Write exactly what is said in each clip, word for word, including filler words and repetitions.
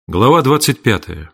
Глава двадцать пятая.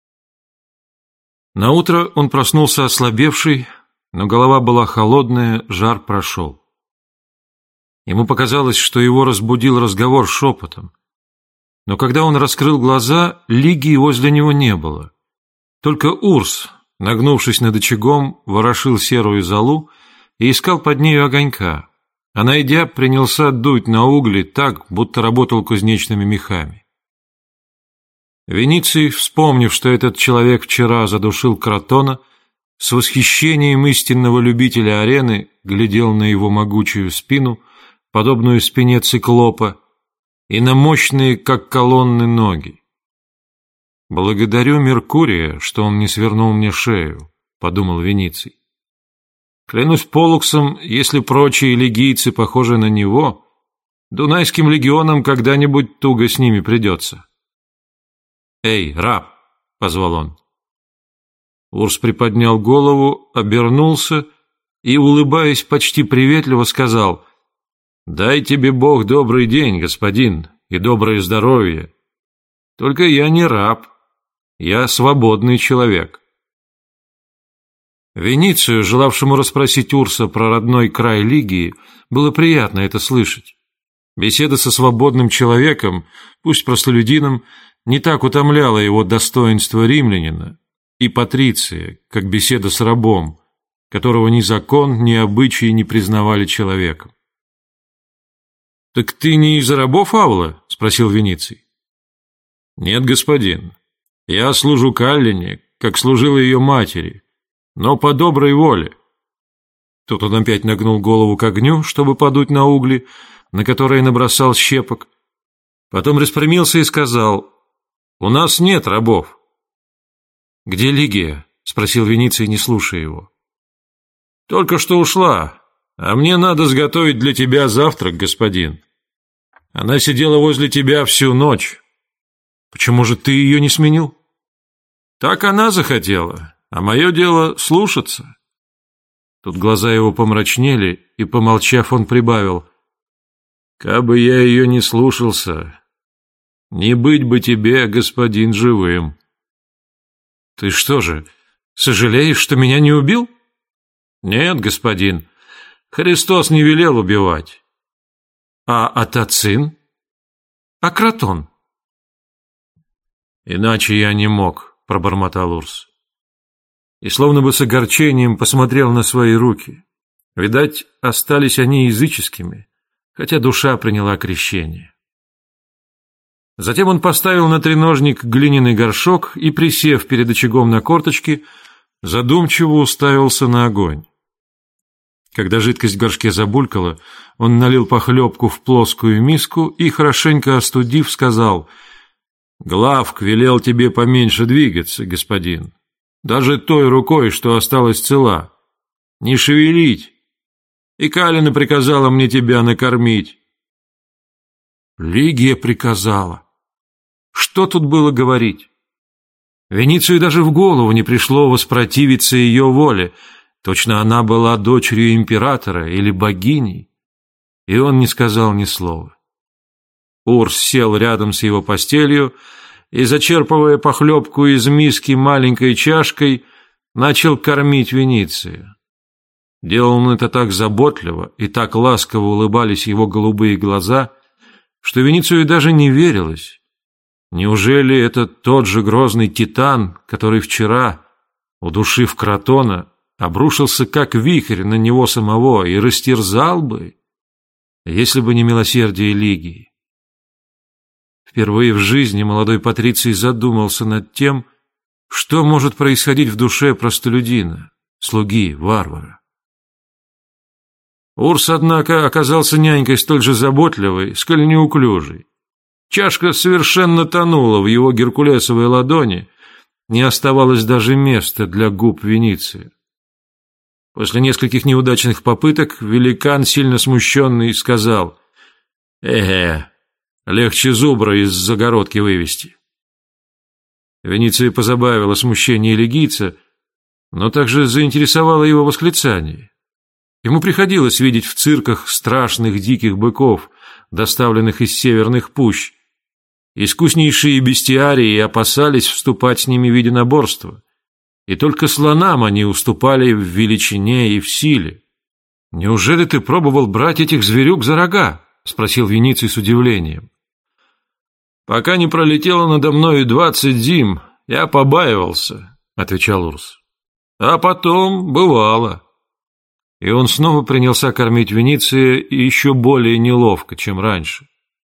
Наутро он проснулся ослабевший, но голова была холодная, жар прошел. Ему показалось, что его разбудил разговор шепотом. Но когда он раскрыл глаза, Лигии возле него не было. Только Урс, нагнувшись над очагом, ворошил серую золу и искал под нею огонька, а, найдя, принялся дуть на угли так, будто работал кузнечными мехами. Вениций, вспомнив, что этот человек вчера задушил Кротона, с восхищением истинного любителя арены глядел на его могучую спину, подобную спине циклопа, и на мощные, как колонны, ноги. «Благодарю Меркурия, что он не свернул мне шею», — подумал Вениций. «Клянусь Полуксом, если прочие лигийцы похожи на него, Дунайским легионам когда-нибудь туго с ними придется». «Эй, раб!» — позвал он. Урс приподнял голову, обернулся и, улыбаясь почти приветливо, сказал: «Дай тебе Бог добрый день, господин, и доброе здоровье. Только я не раб, я свободный человек». Веницию, желавшему расспросить Урса про родной край Лигии, было приятно это слышать. Беседа со свободным человеком, пусть простолюдином, не так утомляло его достоинство римлянина и патриция, как беседа с рабом, которого ни закон, ни обычаи не признавали человеком. «Так ты не из рабов Авла?» — спросил Вениций. «Нет, господин. Я служу Каллине, как служил ее матери, но по доброй воле». Тут он опять нагнул голову к огню, чтобы подуть на угли, на которые набросал щепок. Потом распрямился и сказал: «У нас нет рабов». «Где Лигия?» — спросил Вениций, не слушая его. «Только что ушла, а мне надо сготовить для тебя завтрак, господин. Она сидела возле тебя всю ночь». «Почему же ты ее не сменил?» «Так она захотела, а мое дело слушаться». Тут глаза его помрачнели, и, помолчав, он прибавил: «Кабы я ее не слушался, не быть бы тебе, господин, живым». «Ты что же, сожалеешь, что меня не убил?» «Нет, господин, Христос не велел убивать». «А Атацин? А Кротон?» «Иначе я не мог», — пробормотал Урс. И словно бы с огорчением посмотрел на свои руки. Видать, остались они языческими, хотя душа приняла крещение. Затем он поставил на треножник глиняный горшок и, присев перед очагом на корточки, задумчиво уставился на огонь. Когда жидкость в горшке забулькала, он налил похлебку в плоскую миску и, хорошенько остудив, сказал: «Главк велел тебе поменьше двигаться, господин, даже той рукой, что осталась цела, не шевелить, и Калина приказала мне тебя накормить». Лигия приказала. Что тут было говорить? Веницию даже в голову не пришло воспротивиться ее воле, точно она была дочерью императора или богиней, и он не сказал ни слова. Урс сел рядом с его постелью и, зачерпывая похлебку из миски маленькой чашкой, начал кормить Веницию. Делал он это так заботливо, и так ласково улыбались его голубые глаза, что Веницию даже не верилось. Неужели это тот же грозный титан, который вчера, удушив Кротона, обрушился как вихрь на него самого и растерзал бы, если бы не милосердие Лигии? Впервые в жизни молодой патриций задумался над тем, что может происходить в душе простолюдина, слуги, варвара. Урс, однако, оказался нянькой столь же заботливой, сколь неуклюжей. Чашка совершенно тонула в его геркулесовой ладони, не оставалось даже места для губ Вениция. После нескольких неудачных попыток великан, сильно смущенный, сказал: «Э-э, легче зубра из загородки вывести». Вениция позабавило смущение лигийца, но также заинтересовало его восклицание. Ему приходилось видеть в цирках страшных диких быков, доставленных из северных пущ, Искуснейшие бестиарии опасались вступать с ними в единоборство, и только слонам они уступали в величине и в силе. «Неужели ты пробовал брать этих зверюк за рога?» — спросил Вениций с удивлением. «Пока не пролетело надо мною двадцать зим, я побаивался», — отвечал Урс. «А потом бывало». И он снова принялся кормить Вениция еще более неловко, чем раньше.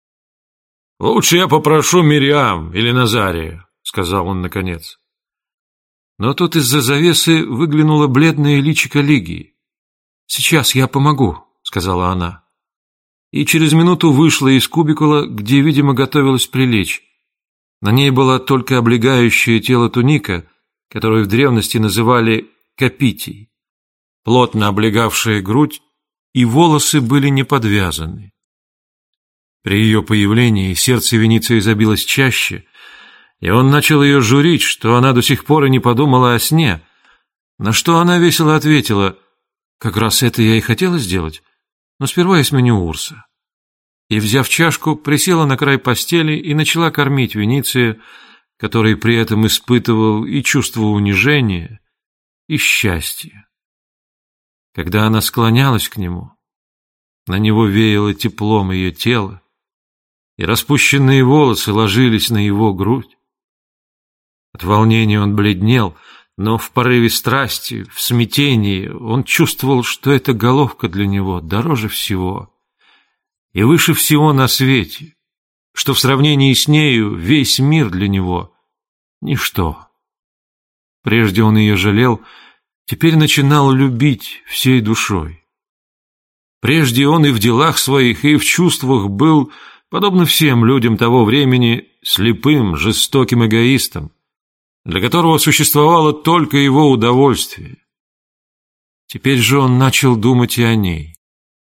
«Лучше я попрошу Мириам или Назария», — сказал он наконец. Но тут из-за завесы выглянуло бледное личико Лигии. «Сейчас я помогу», — сказала она. И через минуту вышла из кубикула, где, видимо, готовилась прилечь. На ней была только облегающая тело туника, которую в древности называли капитий, плотно облегавшая грудь, и волосы были не подвязаны. При ее появлении сердце Вениция забилось чаще, и он начал ее журить, что она до сих пор и не подумала о сне, на что она весело ответила: «Как раз это я и хотела сделать, но сперва я сменю Урса». И, взяв чашку, присела на край постели и начала кормить Вениция, который при этом испытывал и чувство унижения, и счастья. Когда она склонялась к нему, на него веяло теплом ее тела, и распущенные волосы ложились на его грудь. От волнения он бледнел, но в порыве страсти, в смятении он чувствовал, что эта головка для него дороже всего и выше всего на свете, что в сравнении с нею весь мир для него — ничто. Прежде он ее жалел, теперь начинал любить всей душой. Прежде он и в делах своих, и в чувствах был, подобно всем людям того времени, слепым, жестоким эгоистом, для которого существовало только его удовольствие. Теперь же он начал думать и о ней.